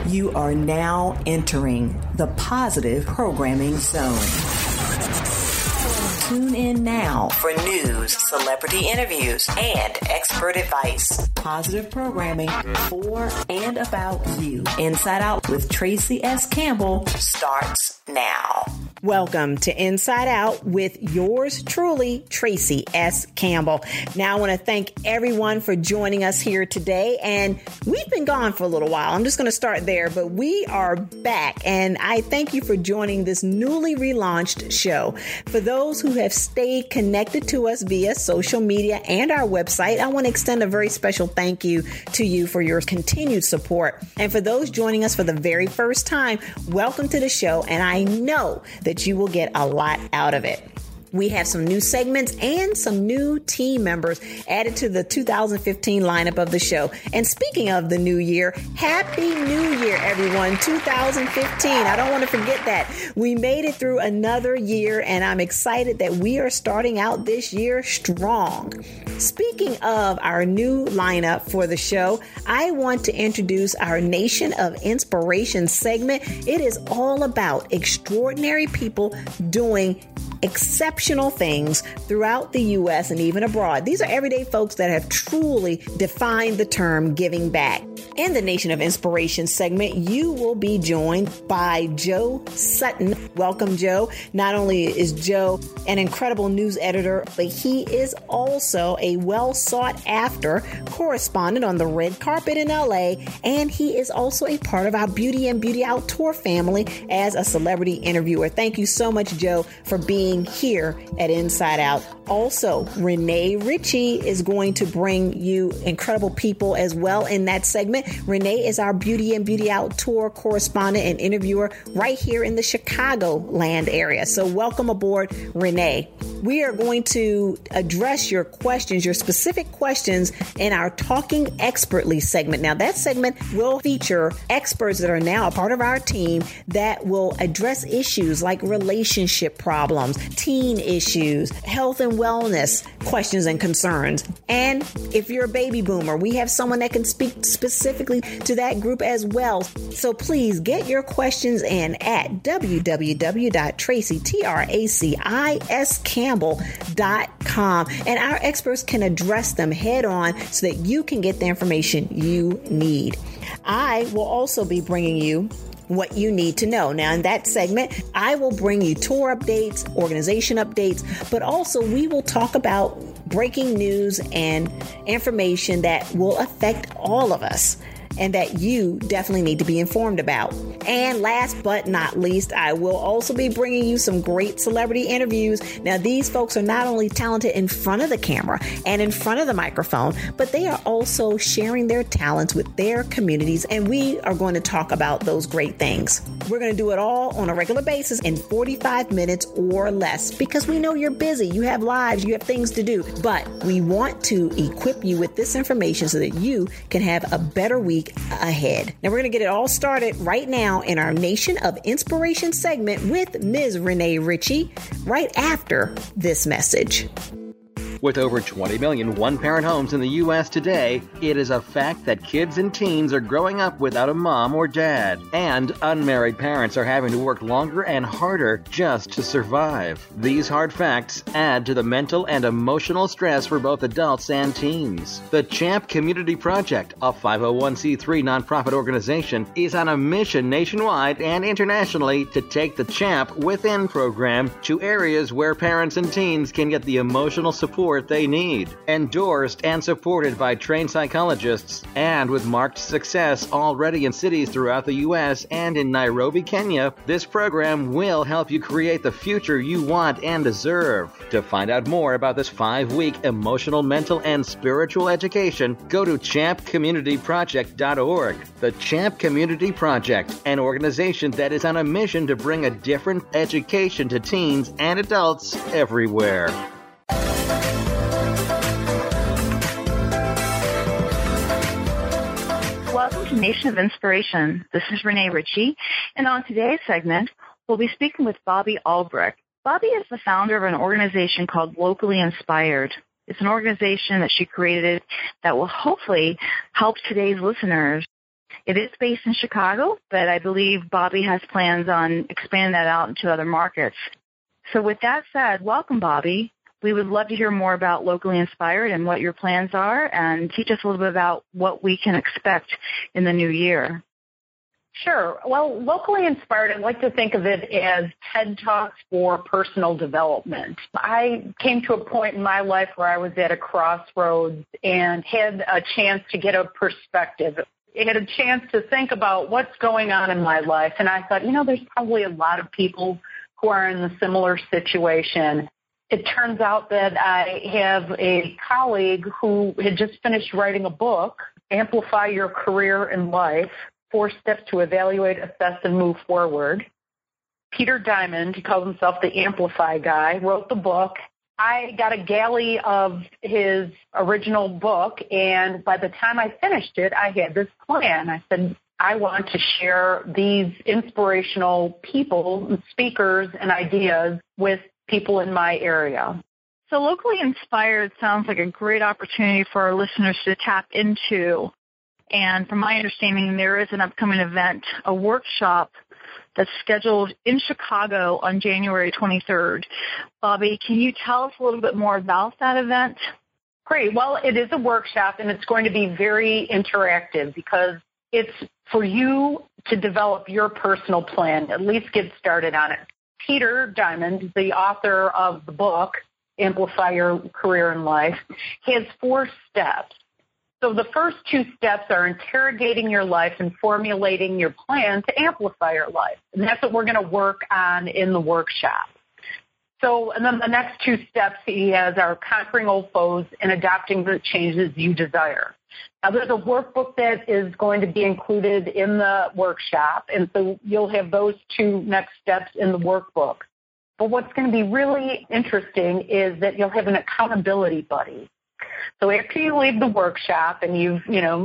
You are now entering the Positive Programming Zone. Tune in now for news, celebrity interviews, and expert advice. Positive programming for and about you. Inside Out with Tracy S. Campbell starts now. Welcome to Inside Out with yours truly, Tracy S. Campbell. Now, I want to thank everyone for joining us here today. And we've been gone for a little while. I'm just going to start there, but we are back. And I thank you for joining this newly relaunched show. For those who have stayed connected to us via social media and our website, I want to extend a very special thank you to you for your continued support. And for those joining us for the very first time, welcome to the show. And I know that you will get a lot out of it. We have some new segments and some new team members added to the 2015 lineup of the show. And speaking of the new year, Happy New Year, everyone, 2015. I don't want to forget that. We made it through another year, and I'm excited that we are starting out this year strong. Speaking of our new lineup for the show, I want to introduce our Nation of Inspiration segment. It is all about extraordinary people doing exceptional things throughout the U.S. and even abroad. These are everyday folks that have truly defined the term giving back. In the Nation of Inspiration segment, you will be joined by Joe Sutton. Welcome, Joe. Not only is Joe an incredible news editor, but he is also a well sought after correspondent on the red carpet in LA. And he is also a part of our Beauty and Beauty Out tour family as a celebrity interviewer. Thank you so much, Joe, for being here at Inside Out. Also, Renee Ritchie is going to bring you incredible people as well in that segment. Renee is our Beauty and Beauty Out tour correspondent and interviewer right here in the Chicagoland area. So welcome aboard, Renee. We are going to address your questions, your specific questions in our Talking Expertly segment. Now, that segment will feature experts that are now a part of our team that will address issues like relationship problems, teen issues, health and wellness questions and concerns. And if you're a baby boomer, we have someone that can speak specifically to that group as well. So please get your questions in at www.tracycampbell.com, and our experts can address them head on so that you can get the information you need. I will also be bringing you what you need to know. Now, in that segment, I will bring you tour updates, organization updates, but also we will talk about breaking news and information that will affect all of us and that you definitely need to be informed about. And last but not least, I will also be bringing you some great celebrity interviews. Now, these folks are not only talented in front of the camera and in front of the microphone, but they are also sharing their talents with their communities, and we are going to talk about those great things. We're going to do it all on a regular basis in 45 minutes or less because we know you're busy, you have lives, you have things to do, but we want to equip you with this information so that you can have a better week ahead. Now, we're going to get it all started right now in our Nation of Inspiration segment with Ms. Renee Ritchie right after this message. With over 20 million one-parent homes in the U.S. today, it is a fact that kids and teens are growing up without a mom or dad, and unmarried parents are having to work longer and harder just to survive. These hard facts add to the mental and emotional stress for both adults and teens. The CHAMP Community Project, a 501c3 nonprofit organization, is on a mission nationwide and internationally to take the CHAMP Within program to areas where parents and teens can get the emotional support they need. Endorsed and supported by trained psychologists, and with marked success already in cities throughout the U.S. and in Nairobi, Kenya, this program will help you create the future you want and deserve. To find out more about this 5-week emotional, mental, and spiritual education, go to champcommunityproject.org. The CHAMP Community Project, an organization that is on a mission to bring a different education to teens and adults everywhere. Welcome to Nation of Inspiration. This is Renee Ritchie, and on today's segment, we'll be speaking with Bobby Albrecht. Bobby is the founder of an organization called Locally Inspired. It's an organization that she created that will hopefully help today's listeners It is based in Chicago, but I believe Bobby has plans on expanding that out into other markets. So with that said, welcome, Bobby. We would love to hear more about Locally Inspired and what your plans are, and teach us a little bit about what we can expect in the new year. Sure. Well, Locally Inspired, I like to think of it as TED Talks for personal development. I came to a point in my life where I was at a crossroads and had a chance to get a perspective. I had a chance to think about what's going on in my life, and I thought, there's probably a lot of people who are in a similar situation. It turns out that I have a colleague who had just finished writing a book, Amplify Your Career and Life, 4 Steps to Evaluate, Assess, and Move Forward. Peter Diamond, he calls himself the Amplify guy, wrote the book. I got a galley of his original book, and by the time I finished it, I had this plan. I said, I want to share these inspirational people, speakers, and ideas with people in my area. So Locally Inspired sounds like a great opportunity for our listeners to tap into. And from my understanding, there is an upcoming event, a workshop that's scheduled in Chicago on January 23rd. Bobby, can you tell us a little bit more about that event? Great. Well, it is a workshop, and it's going to be very interactive because it's for you to develop your personal plan, at least get started on it. Peter Diamond, the author of the book, Amplify Your Career and Life, has 4 steps. So the first 2 steps are interrogating your life and formulating your plan to amplify your life. And that's what we're going to work on in the workshop. So, and then the next 2 steps he has are conquering old foes and adopting the changes you desire. Now, there's a workbook that is going to be included in the workshop, and so you'll have those 2 next steps in the workbook. But what's going to be really interesting is that you'll have an accountability buddy. So after you leave the workshop and you've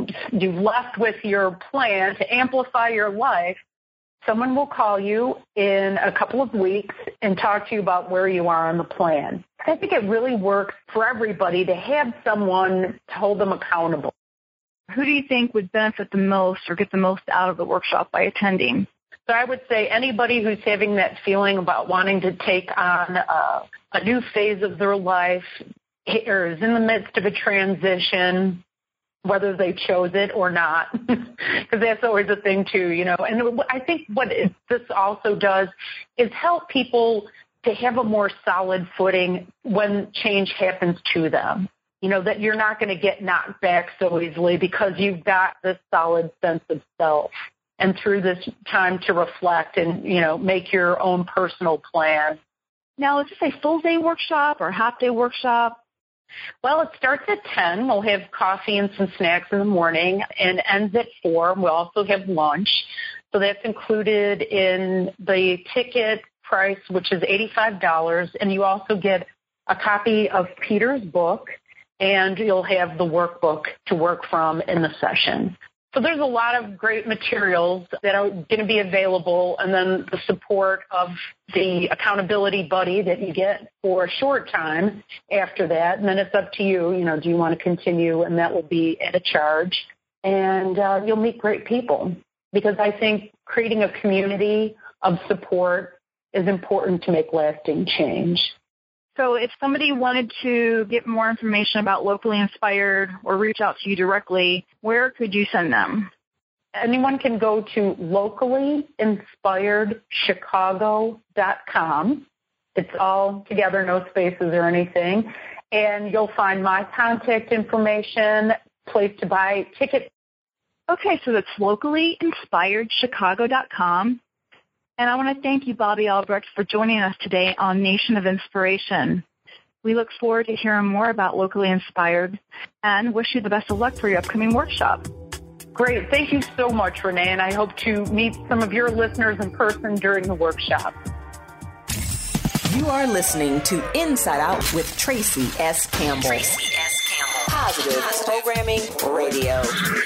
left with your plan to amplify your life, someone will call you in a couple of weeks and talk to you about where you are on the plan. I think it really works for everybody to have someone to hold them accountable. Who do you think would benefit the most or get the most out of the workshop by attending? So I would say anybody who's having that feeling about wanting to take on a new phase of their life or is in the midst of a transition, whether they chose it or not, because that's always a thing too, And I think what this also does is help people to have a more solid footing when change happens to them. That you're not going to get knocked back so easily because you've got this solid sense of self. And through this time to reflect and, make your own personal plan. Now, is this a full-day workshop or half-day workshop? Well, it starts at 10. We'll have coffee and some snacks in the morning and ends at 4. We'll also have lunch. So that's included in the ticket price, which is $85. And you also get a copy of Peter's book, and you'll have the workbook to work from in the session. So there's a lot of great materials that are going to be available, and then the support of the accountability buddy that you get for a short time after that. And then it's up to you, do you want to continue? And that will be at a charge. And you'll meet great people, because I think creating a community of support is important to make lasting change. So if somebody wanted to get more information about Locally Inspired or reach out to you directly, where could you send them? Anyone can go to locallyinspiredchicago.com. It's all together, no spaces or anything. And you'll find my contact information, place to buy tickets. Okay, so that's locallyinspiredchicago.com. And I want to thank you, Bobby Albrecht, for joining us today on Nation of Inspiration. We look forward to hearing more about Locally Inspired and wish you the best of luck for your upcoming workshop. Great. Thank you so much, Renee, and I hope to meet some of your listeners in person during the workshop. You are listening to Inside Out with Tracy S. Campbell. Tracy S. Campbell. Positive Programming Radio.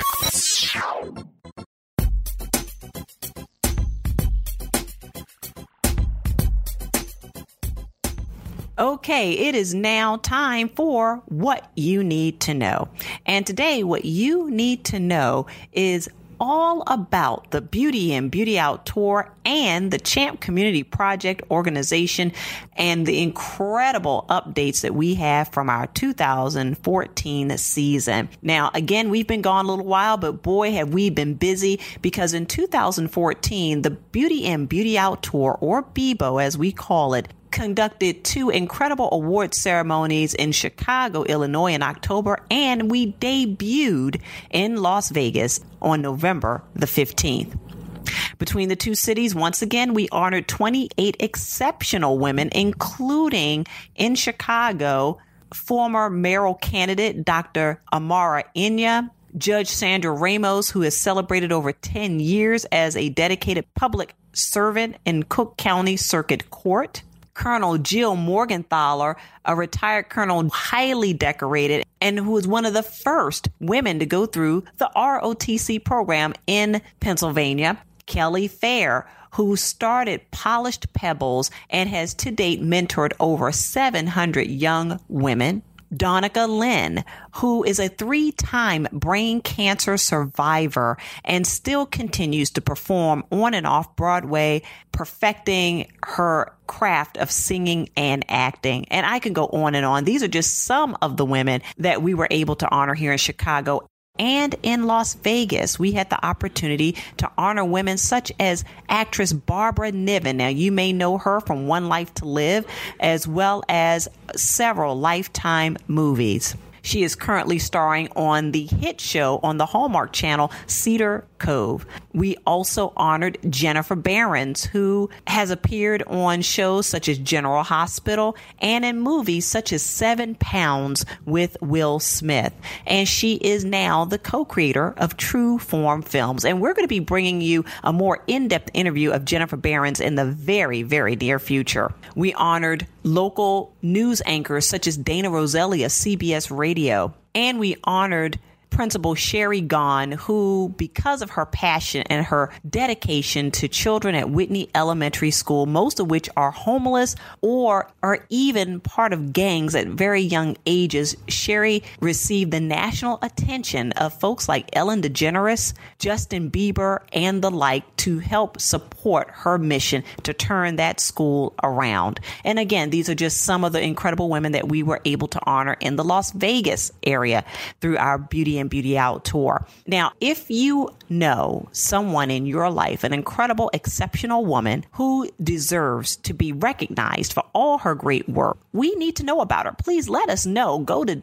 Okay, it is now time for What You Need to Know. And today, what you need to know is all about the Beauty In, Beauty Out Tour and the Champ Community Project organization and the incredible updates that we have from our 2014 season. Now, again, we've been gone a little while, but boy, have we been busy, because in 2014, the Beauty In, Beauty Out Tour, or BIBO as we call it, conducted 2 incredible award ceremonies in Chicago, Illinois in October, and we debuted in Las Vegas on November the 15th. Between the 2 cities, once again, we honored 28 exceptional women, including in Chicago, former mayoral candidate Dr. Amara Inya, Judge Sandra Ramos, who has celebrated over 10 years as a dedicated public servant in Cook County Circuit Court, Colonel Jill Morgenthaler, a retired colonel highly decorated and who was one of the first women to go through the ROTC program in Pennsylvania, Kelly Fair, who started Polished Pebbles and has to date mentored over 700 young women, Donica Lynn, who is a 3-time brain cancer survivor and still continues to perform on and off Broadway, perfecting her craft of singing and acting. And I can go on and on. These are just some of the women that we were able to honor here in Chicago. And in Las Vegas, we had the opportunity to honor women such as actress Barbara Niven. Now, you may know her from One Life to Live, as well as several Lifetime movies. She is currently starring on the hit show on the Hallmark Channel, Cedar Cove. We also honored Jennifer Behrens, who has appeared on shows such as General Hospital and in movies such as 7 Pounds with Will Smith. And she is now the co-creator of True Form Films. And we're going to be bringing you a more in-depth interview of Jennifer Behrens in the very, very near future. We honored local news anchors such as Dana Roselli of CBS Radio. And we honored Principal Sherry Gahn, who, because of her passion and her dedication to children at Whitney Elementary School, most of which are homeless or are even part of gangs at very young ages, Sherry received the national attention of folks like Ellen DeGeneres, Justin Bieber, and the like to help support her mission to turn that school around. And again, these are just some of the incredible women that we were able to honor in the Las Vegas area through our Beauty and Beauty Out tour. Now, if you know someone in your life, an incredible, exceptional woman who deserves to be recognized for all her great work, we need to know about her. Please let us know. Go to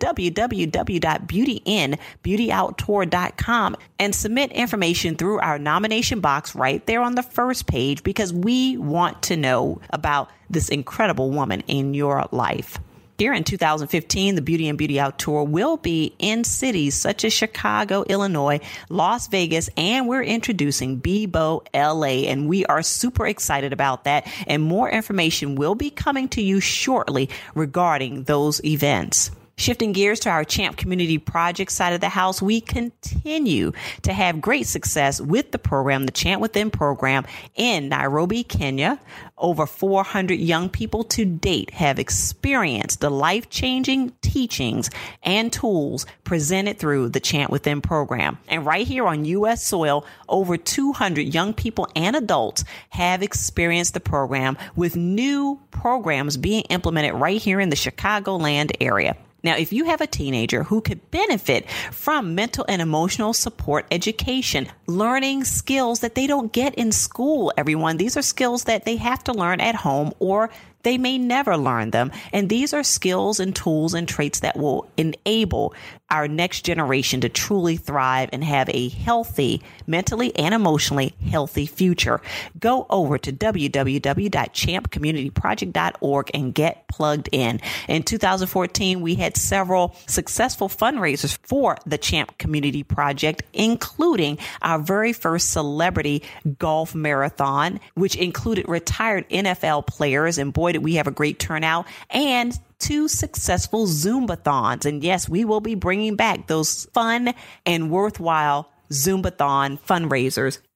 www.beautyinbeautyouttour.com and submit information through our nomination box right there on the first page, because we want to know about this incredible woman in your life. Here in 2015, the Beauty and Beauty Out Tour will be in cities such as Chicago, Illinois, Las Vegas, and we're introducing BIBO LA, and we are super excited about that. And more information will be coming to you shortly regarding those events. Shifting gears to our Champ Community Project side of the house, we continue to have great success with the program, the Chant Within program in Nairobi, Kenya. Over 400 young people to date have experienced the life-changing teachings and tools presented through the Chant Within program. And right here on U.S. soil, over 200 young people and adults have experienced the program, with new programs being implemented right here in the Chicagoland area. Now, if you have a teenager who could benefit from mental and emotional support education, learning skills that they don't get in school, everyone, these are skills that they have to learn at home, or they may never learn them. And these are skills and tools and traits that will enable our next generation to truly thrive and have a healthy, mentally and emotionally healthy future. Go over to www.champcommunityproject.org and get plugged in. In 2014, we had several successful fundraisers for the Champ Community Project, including our very first celebrity golf marathon, which included retired NFL players. And boy, did we have a great turnout, and 2 successful Zumbathons. And yes, we will be bringing back those fun and worthwhile Zumbathon fundraisers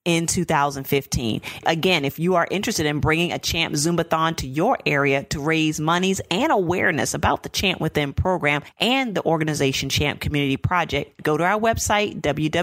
in 2015. Again, if you are interested in bringing a Champ Zumbathon to your area to raise monies and awareness about the Champ Within program and the organization Champ Community Project, go to our website,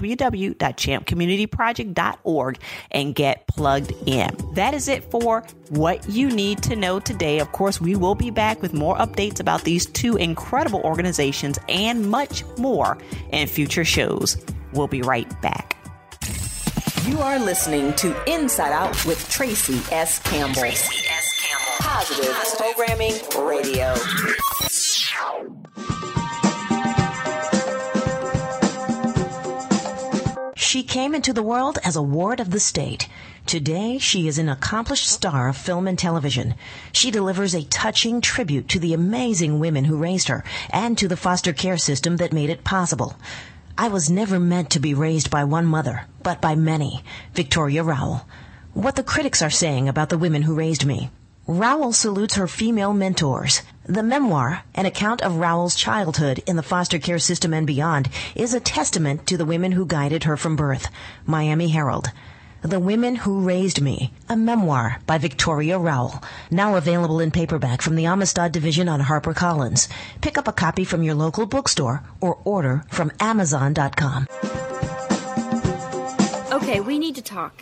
www.champcommunityproject.org, and get plugged in. That is it for what you need to know today. Of course, we will be back with more updates about these two incredible organizations and much more in future shows. We'll be right back. You are listening to Inside Out with Tracy S. Campbell. Tracy S. Campbell. Positive Programming Radio. She came into the world as a ward of the state. Today, she is an accomplished star of film and television. She delivers a touching tribute to the amazing women who raised her and to the foster care system that made it possible. I was never meant to be raised by one mother, but by many. Victoria Rowell. What the critics are saying about the women who raised me. Rowell salutes her female mentors. The memoir, an account of Rowell's childhood in the foster care system and beyond, is a testament to the women who guided her from birth. Miami Herald. The Women Who Raised Me, a memoir by Victoria Rowell, now available in paperback from the Amistad division on HarperCollins. Pick up a copy from your local bookstore or order from Amazon.com. Okay, we need to talk.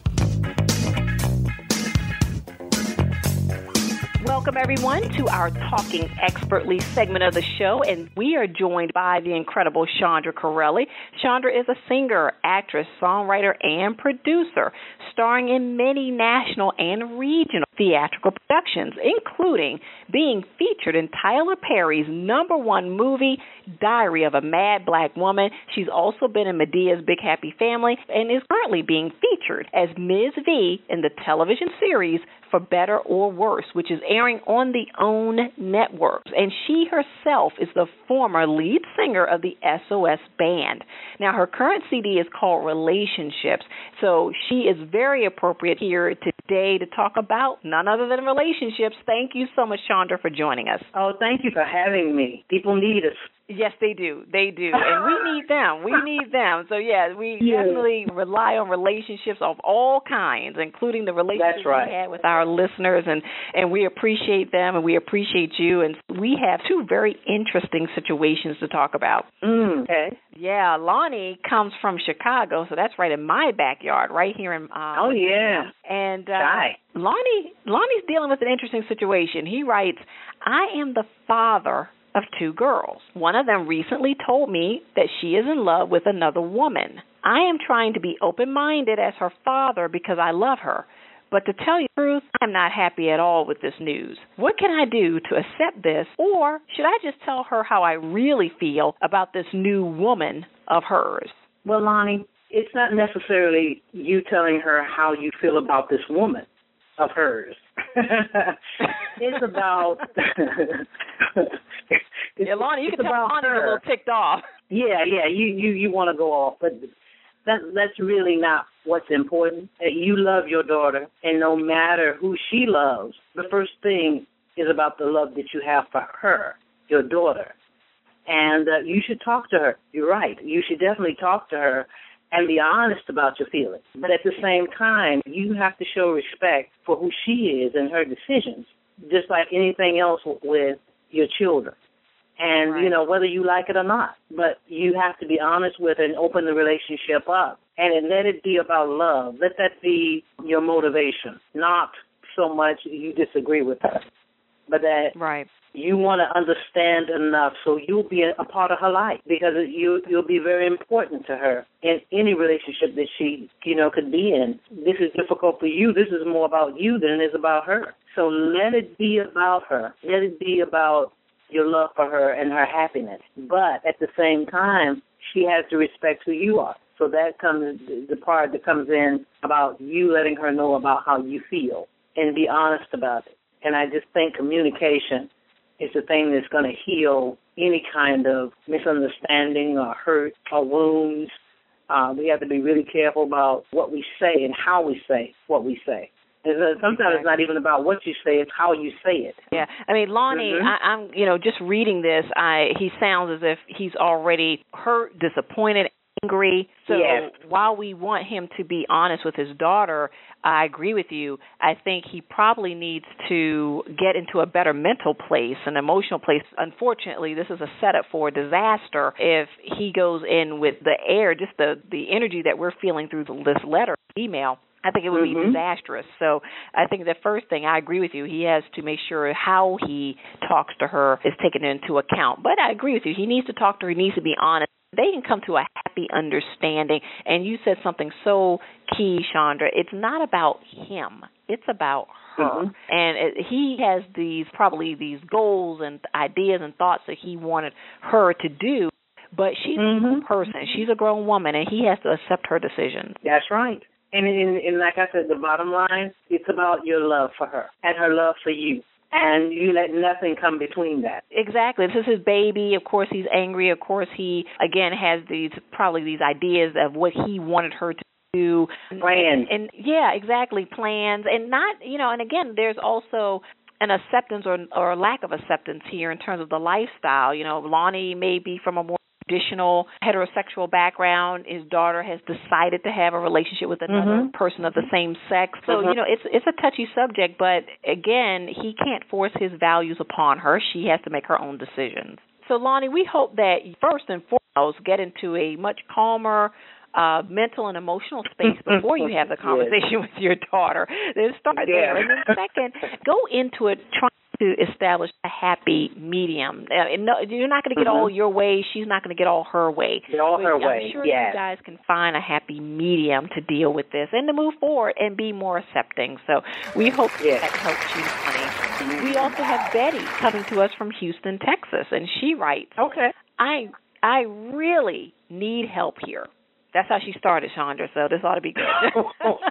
Welcome, everyone, to our Talking Expertly segment of the show, and we are joined by the incredible Chandra Corelli. Chandra is a singer, actress, songwriter, and producer, starring in many national and regional theatrical productions, including being featured in Tyler Perry's #1 movie, Diary of a Mad Black Woman. She's also been in Medea's Big Happy Family and is currently being featured as Ms. V in the television series For Better or Worse, which is airing on the OWN network. And she herself is the former lead singer of the SOS Band. Now, her current CD is called Relationships, so she is very appropriate here today to talk about none other than relationships. Thank you so much, Chandra, for joining us. Oh, thank you for having me. People need us. Yes, they do. They do. And we need them. We need them. So, yeah, we definitely rely on relationships of all kinds, including the relationships we had with our listeners, and we appreciate them, and we appreciate you. And we have two very interesting situations to talk about. Okay. Yeah, Lonnie comes from Chicago, so that's right in my backyard, right here in oh, yeah. And Lonnie's dealing with an interesting situation. He writes, I am the father of 2 girls. One of them recently told me that she is in love with another woman. I am trying to be open-minded as her father because I love her. But to tell you the truth, I'm not happy at all with this news. What can I do to accept this, or should I just tell her how I really feel about this new woman of hers? Well, Lonnie, it's not necessarily you telling her how you feel about this woman of hers. It's about... Lonnie, you can tell Lonnie's a little ticked off. Yeah, you want to go off, but that's really not what's important. You love your daughter, and no matter who she loves, the first thing is about the love that you have for her, your daughter. And you should talk to her. You're right. You should definitely talk to her and be honest about your feelings. But at the same time, you have to show respect for who she is and her decisions, just like anything else with your children. And, you know, whether you like it or not. But you have to be honest with her and open the relationship up. And let it be about love. Let that be your motivation, not so much you disagree with her, but that you want to understand enough so you'll be a part of her life, because you'll be very important to her in any relationship that she, could be in. This is difficult for you. This is more about you than it is about her. So let it be about her. Let it be about your love for her and her happiness. But at the same time, she has to respect who you are. So that comes the part that comes in about you letting her know about how you feel and be honest about it. And I just think communication is the thing that's going to heal any kind of misunderstanding or hurt or wounds. We have to be really careful about what we say and how we say what we say. Sometimes it's not even about what you say, it's how you say it. Yeah. I mean, Lonnie, I'm just reading this, he sounds as if he's already hurt, disappointed, angry. So yes. while we want him to be honest with his daughter, I agree with you. I think he probably needs to get into a better mental place, an emotional place. Unfortunately, this is a setup for a disaster if he goes in with the air, just the energy that we're feeling through this letter, email. I think it would be disastrous. So I think the first thing, I agree with you, he has to make sure how he talks to her is taken into account. But I agree with you. He needs to talk to her. He needs to be honest. They can come to a happy understanding. And you said something so key, Chandra. It's not about him. It's about her. And he has these goals and ideas and thoughts that he wanted her to do. But she's a person. She's a grown woman, and he has to accept her decisions. That's right. And like I said, the bottom line, it's about your love for her and her love for you. And you let nothing come between that. Exactly. This is his baby. Of course, he's angry. Of course, he, again, has these ideas of what he wanted her to do. Plans. And yeah, exactly, plans. And not, and again, there's also an acceptance or lack of acceptance here in terms of the lifestyle. Lonnie may be from a more traditional heterosexual background. His daughter has decided to have a relationship with another person of the same sex. So, it's a touchy subject, but again, he can't force his values upon her. She has to make her own decisions. So, Lonnie, we hope that you first and foremost get into a much calmer mental and emotional space before you have the conversation with your daughter. Then start there. And then second, go into it trying to establish a happy medium. You're not going to get all your way. She's not going to get all her way. I'm sure you guys can find a happy medium to deal with this and to move forward and be more accepting. So we hope that helps you, honey. We also have Betty coming to us from Houston, Texas, and she writes, "Okay, I really need help here." That's how she started, Chandra, so this ought to be good.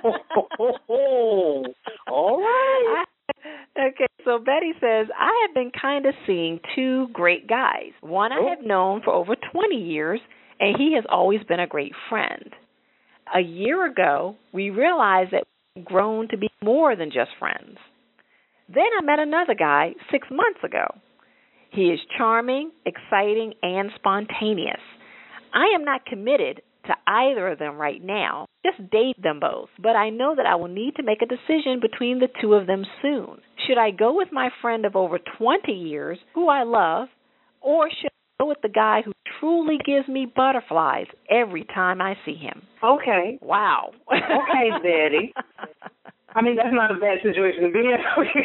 All right. Okay, so Betty says, I have been kind of seeing two great guys. One I have known for over 20 years, and he has always been a great friend. A year ago, we realized that we've grown to be more than just friends. Then I met another guy 6 months ago. He is charming, exciting, and spontaneous. I am not committed to either of them right now. Just date them both. But I know that I will need to make a decision between the two of them soon. Should I go with my friend of over 20 years, who I love, or should I go with the guy who truly gives me butterflies every time I see him? Okay. Wow. Okay, Betty. I mean, that's not a bad situation to be in.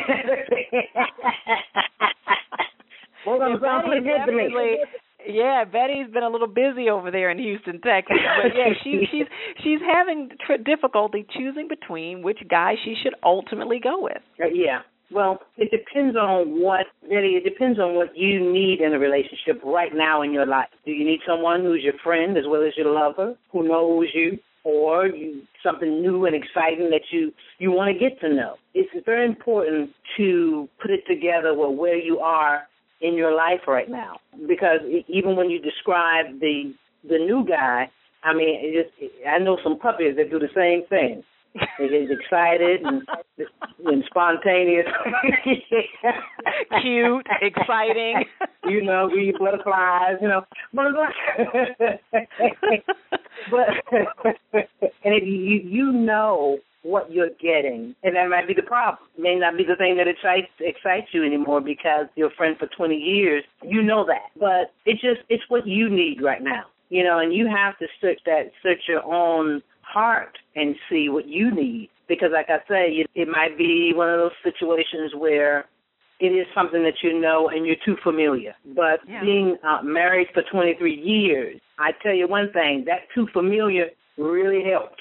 Well, that sounds pretty good to me. Yeah, Betty's been a little busy over there in Houston, Texas. But yeah, she's having difficulty choosing between which guy she should ultimately go with. Yeah. Well, it depends on what you need in a relationship right now in your life. Do you need someone who's your friend as well as your lover, who knows you, or something new and exciting that you want to get to know? It's very important to put it together with where you are in your life right now, because even when you describe the new guy, I mean, I know some puppies that do the same thing. They get excited and spontaneous, cute, exciting. Read butterflies. But and if you know what you're getting, and that might be the problem. It may not be the thing that excites you anymore because you're a friend for 20 years. You know that, but it's what you need right now. And you have to search your own heart and see what you need, because, like I say, it might be one of those situations where it is something that you know and you're too familiar. But being married for 23 years, I tell you one thing: that too familiar really helped.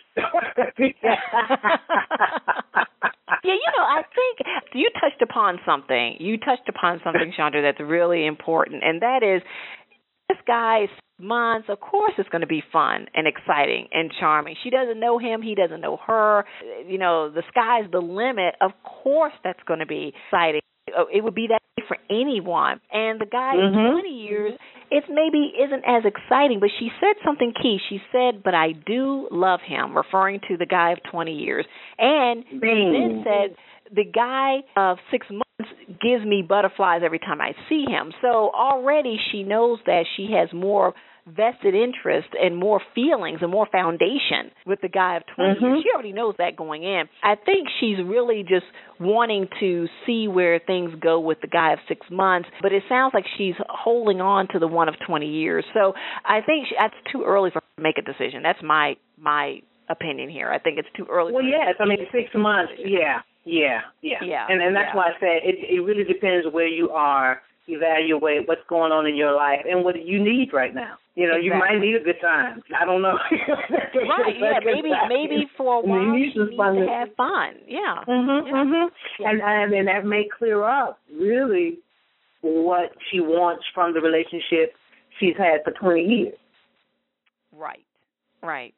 I think you touched upon something. Chandra, that's really important, and that is this guy's months. Of course, it's going to be fun and exciting and charming. She doesn't know him; he doesn't know her. The sky's the limit. Of course, that's going to be exciting. It would be that way for anyone. And the guy in 20 years, it maybe isn't as exciting, but she said something key. She said, but I do love him, referring to the guy of 20 years. And she then said, the guy of 6 months gives me butterflies every time I see him. So already she knows that she has more vested interest and more feelings and more foundation with the guy of 20 years. She already knows that going in. I think she's really just wanting to see where things go with the guy of 6 months, but it sounds like she's holding on to the one of 20 years. So I think that's too early for her to make a decision. That's my opinion here. I think it's too early. Well, yes. I mean, 6 months, yeah. And that's why I said it really depends where you are. Evaluate what's going on in your life and what you need right now. You know, you might need a good time. I don't know. Right, yeah, maybe for a while you need to have fun. Yeah. And that may clear up really what she wants from the relationship she's had for 20 years. Right.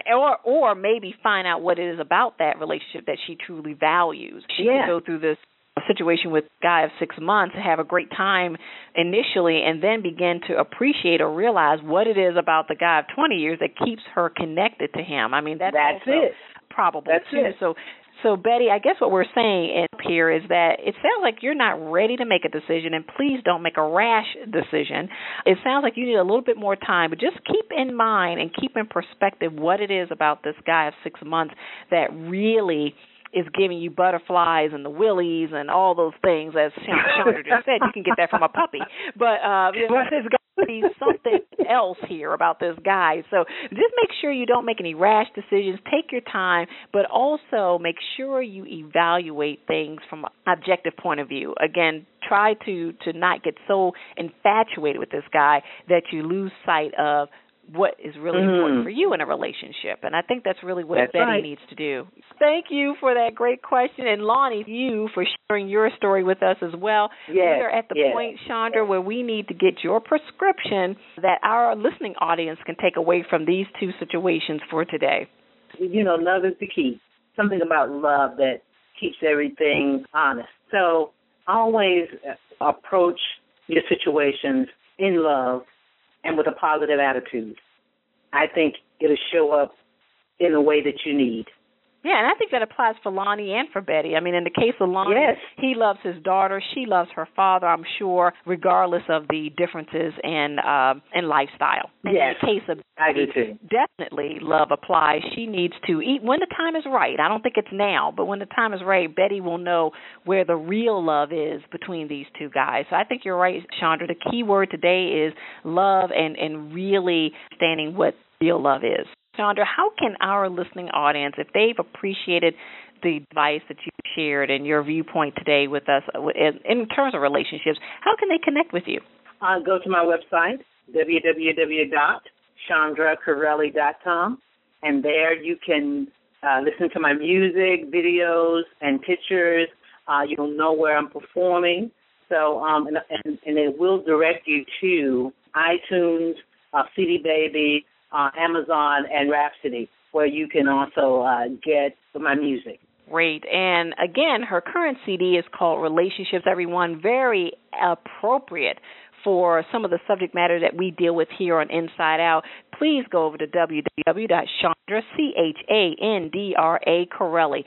Or maybe find out what it is about that relationship that she truly values. She could go through this situation with a guy of 6 months, have a great time initially, and then begin to appreciate or realize what it is about the guy of 20 years that keeps her connected to him. I mean, that's also probable too. So, Betty, I guess what we're saying here is that it sounds like you're not ready to make a decision, and please don't make a rash decision. It sounds like you need a little bit more time, but just keep in mind and keep in perspective what it is about this guy of 6 months that really is giving you butterflies and the willies and all those things. As Chandra just said, you can get that from a puppy. But there's got to be something else here about this guy. So just make sure you don't make any rash decisions. Take your time, but also make sure you evaluate things from an objective point of view. Again, try to not get so infatuated with this guy that you lose sight of what is really important for you in a relationship. And I think that's really what Betty needs to do. Thank you for that great question. And Lonnie, you for sharing your story with us as well. We are at the point, Chandra, where we need to get your prescription that our listening audience can take away from these two situations for today. You know, love is the key. Something about love that keeps everything honest. So always approach your situations in love and with a positive attitude. I think it'll show up in the way that you need. Yeah, and I think that applies for Lonnie and for Betty. I mean, in the case of Lonnie, he loves his daughter. She loves her father, I'm sure, regardless of the differences in lifestyle. And in the case of Betty, definitely love applies. She needs to eat when the time is right. I don't think it's now, but when the time is right, Betty will know where the real love is between these two guys. So I think you're right, Chandra. The key word today is love and really understanding what real love is. Chandra, how can our listening audience, if they've appreciated the advice that you shared and your viewpoint today with us in terms of relationships, how can they connect with you? Go to my website, www.chandracarelli.com, and there you can listen to my music, videos, and pictures. You'll know where I'm performing. So, and it will direct you to iTunes, CD Baby, Amazon, and Rhapsody, where you can also get my music. Great. And again, her current CD is called Relationships, everyone. Very appropriate for some of the subject matter that we deal with here on Inside Out. Please go over to www.Chandra, Carelli,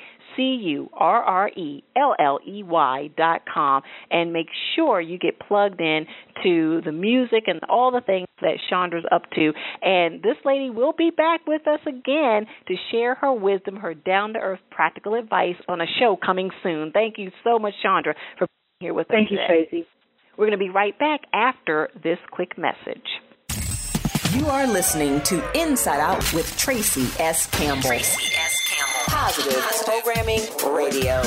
CURRELLEY.com, and make sure you get plugged in to the music and all the things that Chandra's up to. And this lady will be back with us again to share her wisdom, her down-to-earth practical advice on a show coming soon. Thank you so much, Chandra, for being here with us today. Thank you, Tracy. We're going to be right back after this quick message. You are listening to Inside Out with Tracy S. Campbell. Tracy S. Campbell. Positive Programming Radio.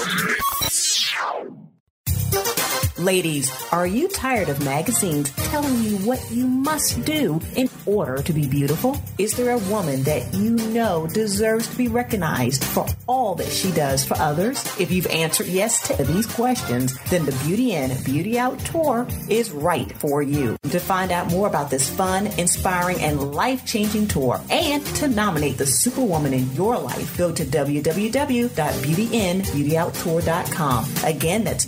Ladies, are you tired of magazines telling you what you must do in order to be beautiful? Is there a woman that you know deserves to be recognized for all that she does for others? If you've answered yes to these questions, then the Beauty In, Beauty Out Tour is right for you. To find out more about this fun, inspiring, and life-changing tour and to nominate the superwoman in your life, go to www.beautyinbeautyouttour.com. Again, that's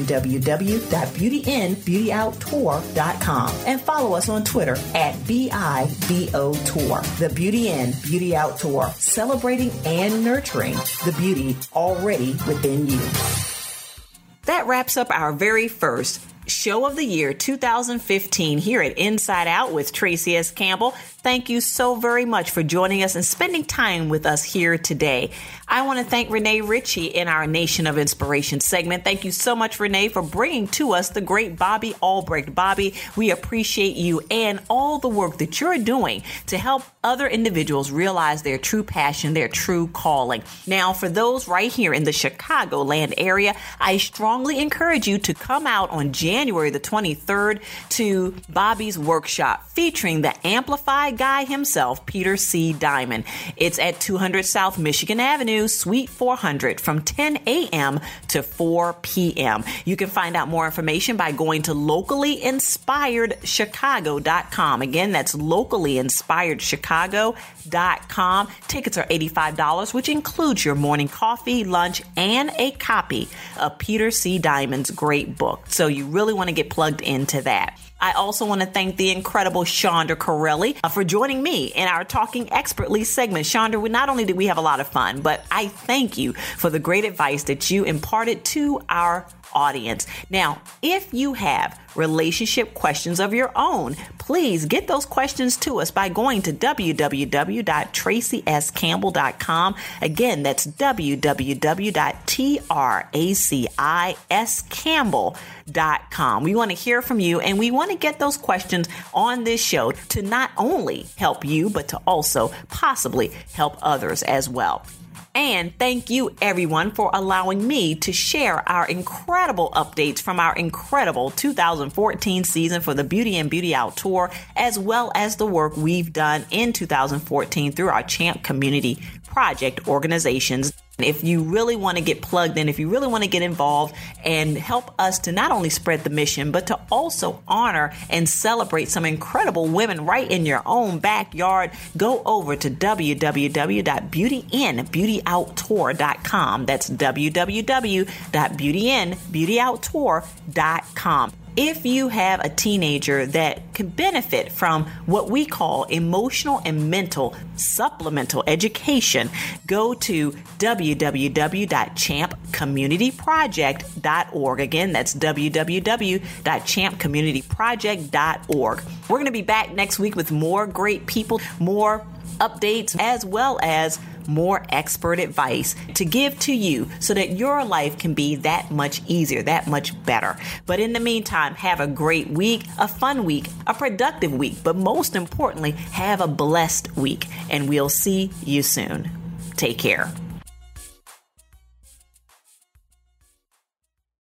www.beautyinbeautyouttour.com, and follow us on Twitter at BIBO Tour. The Beauty In, Beauty Out Tour, celebrating and nurturing the beauty already within you. That wraps up our very first Show of the Year 2015 here at Inside Out with Tracy S. Campbell. Thank you so very much for joining us and spending time with us here today. I want to thank Renee Ritchie in our Nation of Inspiration segment. Thank you so much, Renee, for bringing to us the great Bobby Albrecht. Bobby, we appreciate you and all the work that you're doing to help other individuals realize their true passion, their true calling. Now, for those right here in the Chicagoland area, I strongly encourage you to come out on January the 23rd to Bobby's workshop featuring the Amplified guy himself, Peter C. Diamond. It's at 200 South Michigan Avenue, Suite 400 from 10 a.m. to 4 p.m. You can find out more information by going to locallyinspiredchicago.com. Again, that's locallyinspiredchicago.com. Tickets are $85, which includes your morning coffee, lunch, and a copy of Peter C. Diamond's great book. So you really want to get plugged into that. I also want to thank the incredible Shonda Corelli for joining me in our Talking Expertly segment. Shonda, not only did we have a lot of fun, but I thank you for the great advice that you imparted to our audience. Now, if you have relationship questions of your own, please get those questions to us by going to www.tracyscampbell.com. Again, that's www.tracyscampbell.com. We want to hear from you, and we want to get those questions on this show to not only help you, but to also possibly help others as well. And thank you, everyone, for allowing me to share our incredible updates from our incredible 2014 season for the Beauty and Beauty Out Tour, as well as the work we've done in 2014 through our Champ Community Project organizations. If you really want to get plugged in, if you really want to get involved and help us to not only spread the mission, but to also honor and celebrate some incredible women right in your own backyard, go over to www.beautyinbeautyouttour.com. That's www.beautyinbeautyouttour.com. If you have a teenager that can benefit from what we call emotional and mental supplemental education, go to www.champcommunityproject.org. Again, that's www.champcommunityproject.org. We're going to be back next week with more great people, more updates, as well as more expert advice to give to you so that your life can be that much easier, that much better. But in the meantime, have a great week, a fun week, a productive week, but most importantly, have a blessed week, and we'll see you soon. Take care.